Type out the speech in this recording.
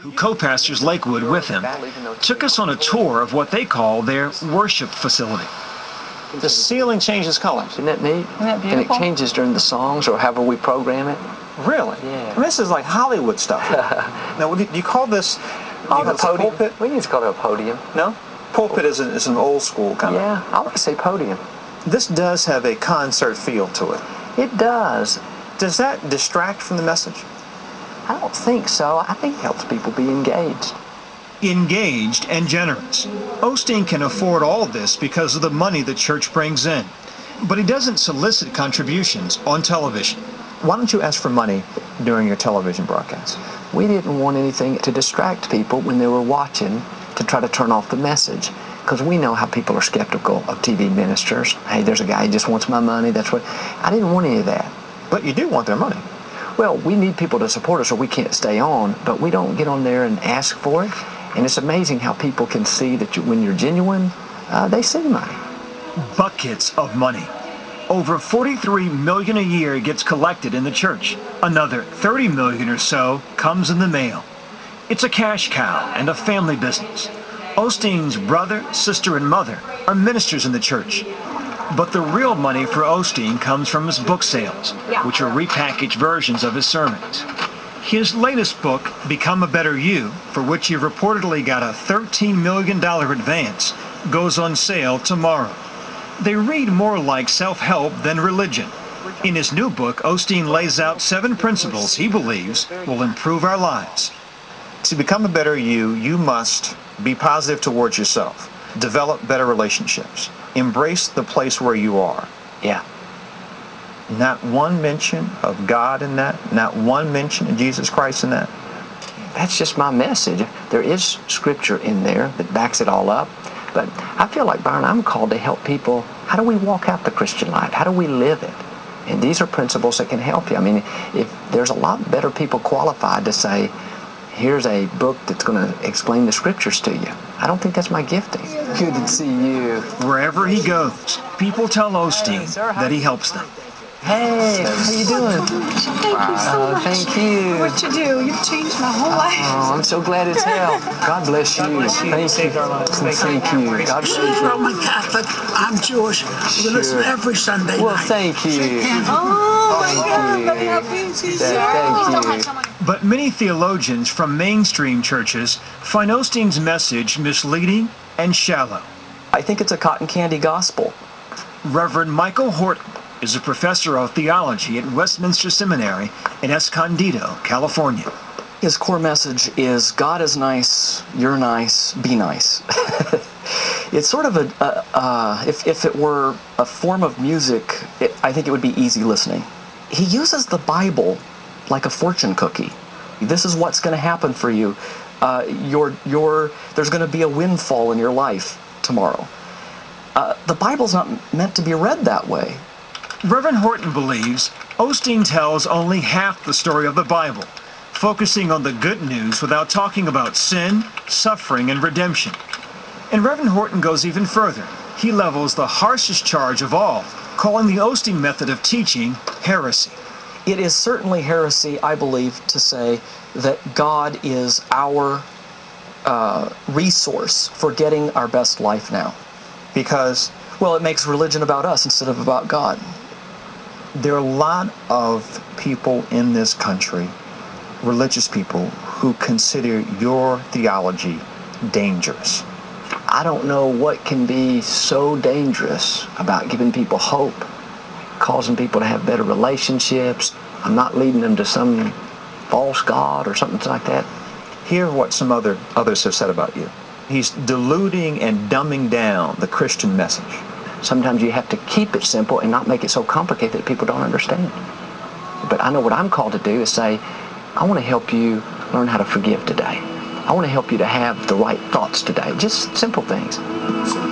who co-pastors Lakewood with him, took us on a tour of what they call their worship facility. The ceiling changes colors. Isn't that neat? Isn't that beautiful? And it changes during the songs or however we program it. Really? Yeah. I mean, this is like Hollywood stuff. Now, do you call this A podium. pulpit? We need to call it a podium. No? Pulpit is an old school kind of. Yeah, I would say podium. This does have a concert feel to it. It does. Does that distract from the message? I don't think so. I think it helps people be engaged. Engaged and generous. Osteen can afford all of this because of the money the church brings in. But he doesn't solicit contributions on television. Why don't you ask for money during your television broadcast? We didn't want anything to distract people when they were watching to try to turn off the message. Because we know how people are skeptical of TV ministers. Hey, there's a guy who just wants my money. That's what. I didn't want any of that. But you do want their money. Well, we need people to support us or we can't stay on, but we don't get on there and ask for it. And it's amazing how people can see that when you're genuine, they see money. Buckets of money. Over $43 million a year gets collected in the church. Another $30 million or so comes in the mail. It's a cash cow and a family business. Osteen's brother, sister, and mother are ministers in the church. But the real money for Osteen comes from his book sales, which are repackaged versions of his sermons. His latest book, Become a Better You, for which he reportedly got a $13 million advance, goes on sale tomorrow. They read more like self-help than religion. In his new book, Osteen lays out 7 principles he believes will improve our lives. To become a better you, you must be positive towards yourself. Develop better relationships. Embrace the place where you are. Yeah. Not one mention of God in that. Not one mention of Jesus Christ in that. That's just my message. There is scripture in there that backs it all up. But I feel like, Byron, I'm called to help people. How do we walk out the Christian life? How do we live it? And these are principles that can help you. I mean, if there's a lot better people qualified to say, here's a book that's going to explain the scriptures to you. I don't think that's my gifting. Good to see you. Wherever he goes, people tell Osteen that he helps them. Hey, how you doing? Thank you so much. Thank you. For what you do. You've changed my whole life. Oh, I'm so glad it's helped. God bless you. Thank you. Thank you. God bless you. Roman Catholic. I'm Jewish. We listen every Sunday night. Well, thank you. Oh, my God. Let me help you. Thank you. But many theologians from mainstream churches find Osteen's message misleading and shallow. I think it's a cotton candy gospel. Reverend Michael Horton is a professor of theology at Westminster Seminary in Escondido, California. His core message is God is nice, you're nice, be nice. It's sort of if it were a form of music, I think it would be easy listening. He uses the Bible like a fortune cookie. This is what's going to happen for you. There's going to be a windfall in your life tomorrow. The Bible's not meant to be read that way. Reverend Horton believes Osteen tells only half the story of the Bible, focusing on the good news without talking about sin, suffering, and redemption. And Reverend Horton goes even further. He levels the harshest charge of all, calling the Osteen method of teaching heresy. It is certainly heresy, I believe, to say that God is our resource for getting our best life now. Because, well, it makes religion about us instead of about God. There are a lot of people in this country, religious people, who consider your theology dangerous. I don't know what can be so dangerous about giving people hope, causing people to have better relationships. I'm not leading them to some false god or something like that. Hear what some others have said about you. He's diluting and dumbing down the Christian message. Sometimes you have to keep it simple and not make it so complicated that people don't understand. But I know what I'm called to do is say, I want to help you learn how to forgive today. I want to help you to have the right thoughts today. Just simple things.